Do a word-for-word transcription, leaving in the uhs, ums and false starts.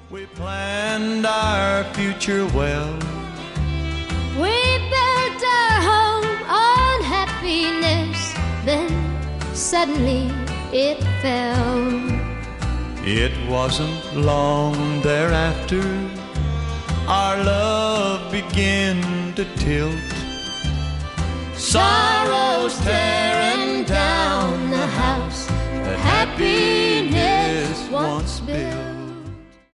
We planned our future well. We built our home on happiness. Then suddenly it fell. It wasn't long thereafter our love began to tilt. Sorrows